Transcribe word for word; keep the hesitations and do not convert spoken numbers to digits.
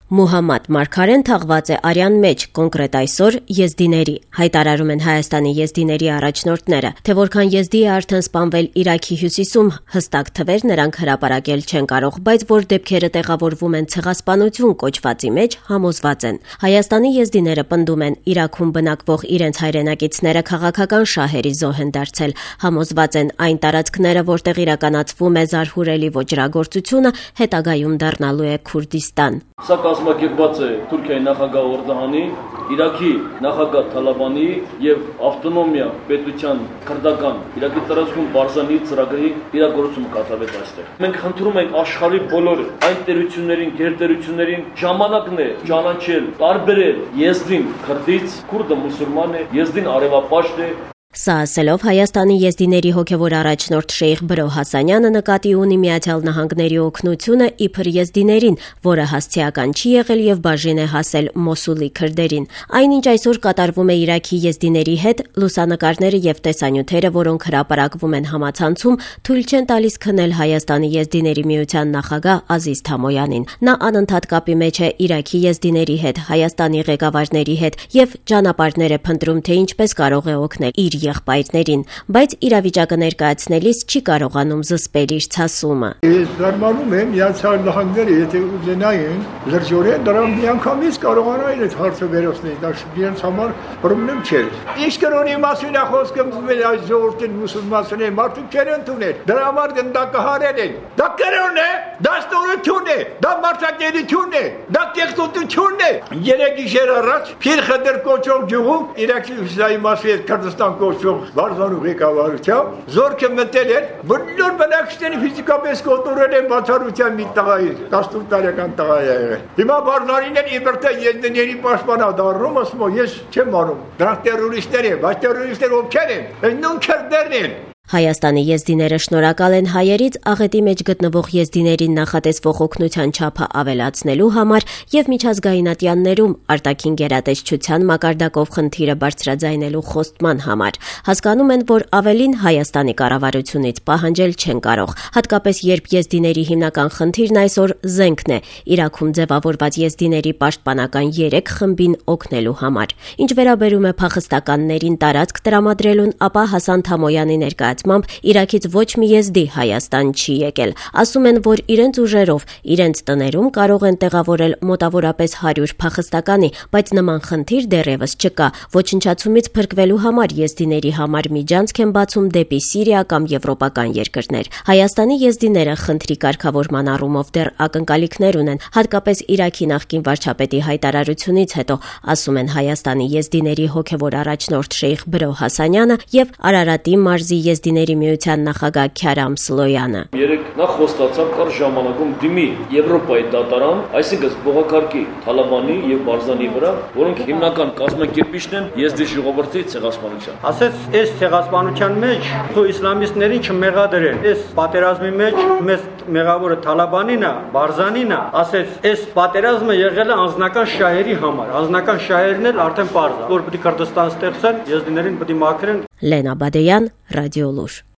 Մուհամմադ Մարգարեն թաղված է արյան մեջ, կոնկրետ այսօր եզդիների, հայտարարում են Հայաստանի եզդիների առաջնորդները, թե որքան եզդի է արդեն սպանվել Իրաքի հյուսիսում, հստակ թվեր նրանք հրապարակել չեն կարող, բայց որ դեպքերը տեղավորվում են ցեղասպանություն կոչվածի մեջ, համոզված են։ Հայաստանի եզդիները պնդում են, Իրաքում բնակվող իրենց հայրենակիցները քաղաքական շահերի զոհ են դարձել, համոզված են այն տարածքները, որտեղ իրականացվում է զարհուրելի ոճրագործությունը, հետագայում դառնալու է Քուրդիստան։ Կազմակերպված է Թուրքիայի նախագահ Օրդոğանի, Իրաքի նախագահ Թալաբանի եւ ավտոնոմիա պետության քրդական Իրաքի տարածքում Բարզանի ծրագրի իրագործումը կատարվեց այստեղ։ Մենք խնդրում ենք աշխարհի բոլոր այն տերություններին, գերտերություններին ժամանակն է ճանաչել, տարբերել եզդին քրդից, քուրդը մուսուլման է, եզդին արևապաշտ է։ Սա ասելով Հայաստանի եզդիների հոգևոր առաջնորդ Շեյխ Բրո Հասանյանը նկատի ունի Միացյալ Նահանգների օգնությունը իբր եզդիներին, որը հասցեական չի եղել եւ բաժին է հասել Մոսուլի քրդերին։ Այնինչ այսօր կատարվում է Իրաքի եզդիների հետ, լուսանկարները եւ տեսանյութերը, որոնք հրապարակվում են համացանցում, թույլ չեն տալիս քնել Հայաստանի եզդիների միության նախագահ Ազիզ Թամոյանին։ Նա անընդհատ կապի մեջ է Իրաքի եզդիների հետ, Հայաստանի ղեկավարների հետ եւ ճանապարհներ է փնտրում, թե ինչպես կարող է օգնել իր եղբայրներին, բայց իրավիճակը ներկայացնելիս չի կարողանում զսպել իր ցասումը։ Ես զարմանում եմ Միացյալ Նահանգները, եթե ուզենային լրջորեն դրան միանգամից կարողանային այդ հարցը վերացնել, դա իրենց համար խնդրեմ չէր։ Ինչ կրոնի մասին է խոսքը, այս ժողովրդին մուսուլմանները մարդիկ չեն ընդունել։ Դրա համար գնդակահարել են։ Դա կրոն է, դա ստորություն է, դա մարդակերություն է, դա կեղծությունն է։ Երեք գիշեր առաջ Փիր Խդր կոչող գյուղում Իրաքի հյուսիսային մասի հետ Քրդստան կոչվող Բարզանու ղեկավարությամբ զորքը մտել էր, բոլոր բնակիչներին ֆիզիկապես կոտորել են բացառության մի տղայի, տասնութ տարեկան տղա է եղել։ Հիմա Բարզանին են իբր թե եզդիների պաշտպանա դառնում, ասում եմ, ես չեմ անում։ Դրանք տերորիստներ են, բայց տերորիստները ովքեր են։ Այս նույն քրդերն են։ Հայաստանի եզդիները շնորհակալ են հայերից աղետի մեջ գտնվող եզդիներին նախատեսվող օգնության չափը ավելացնելու համար եւ միջազգայնատյաններում արտաքին գերատեսչության մակարդակով խնդիրը բարձրաձայնելու խոստման համար։ Հասկանում են, որ ավելին Հայաստանի կառավարությունից պահանջել չեն կարող, հատկապես երբ եզդիների հիմնական խնդիրն այսօր զենքն է, Իրաքում ձևավորված եզդիների պաշտպանական երեք խմբին օգնելու համար։ Ինչ վերաբերում է փախստականներին տարածք տրամադրելուն, ապա Հասան Թամոյանի ներկայացուցիչը Իրաքից ոչ մի եզդի Հայաստան չի եկել։ Ասում են, որ իրենց ուժերով, իրենց տներում կարող են տեղավորել մոտավորապես հարյուր փախստականի, բայց նման խնդիր դեռևս չկա։ Ոչնչացումից փրկվելու համար եզդիների համար միջանցք են բացում դեպի Սիրիա կամ եվրոպական երկրներ։ Հայաստանի եզդիները խնդրի կարգավորման առումով դեռ ակնկալիքներ ունեն, հատկապես Իրաքի նախկին վարչապետի հայտարարությունից հետո, ասում են Հայաստանի եզդիների հոգևոր առաջնորդ Շեյխ Բրո Հասանյանը եւ Արարատի մարզի եզդի Եզդիների միության նախագահ Քյարամ Սլոյանը։ Երեք նախ խոստացավ կար ժամանակում դիմի Եվրոպայի դատարան, այսինքն բողոքարկի Թալաբանի եւ Բարզանի վրա, որոնք հիմնական կազմակերպիչն են եզդի ժողովրդի ցեղասպանության։ Ասեց, այս ցեղասպանության մեջ թու իսլամիստներին չմեղադրեն։ Այս պատերազմի մեջ մեծ մեղավորը Թալաբանին է, Բարզանին է։ Ասեց, այս պատերազմը եղել է անձնական շահերի համար։ Անձնական շահերն էլ արդեն պարզ է, որ պետք է Քրդստան ստեղծեն, եզդիներին պետք է մաքրեն։ Լենա Բադեյան, Ռադիոլուր։